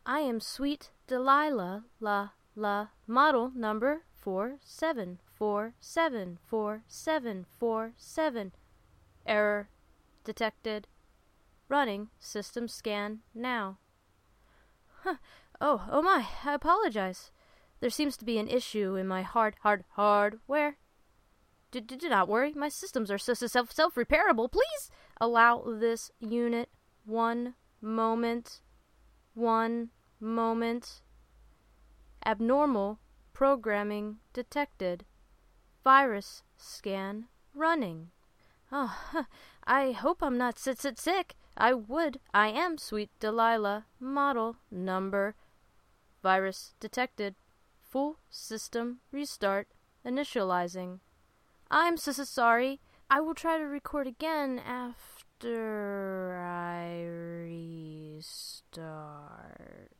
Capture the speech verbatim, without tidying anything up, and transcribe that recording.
I am Sweet Delilah, la, la, model number four seven four seven four seven four seven. Error detected. Running system scan now. Huh. Oh, oh my, I apologize. There seems to be an issue in my hard, hard, hardware. Do, do, do not worry, my systems are so, so self, self-repairable. Please allow this unit one moment. One moment. Abnormal programming detected. Virus scan running. Oh, huh. I hope I'm not sit sit sick. I would. I am Sweet Delilah. Model number. Virus detected. Full system restart. Initializing. I'm so, so sorry. I will try to record again after I restart.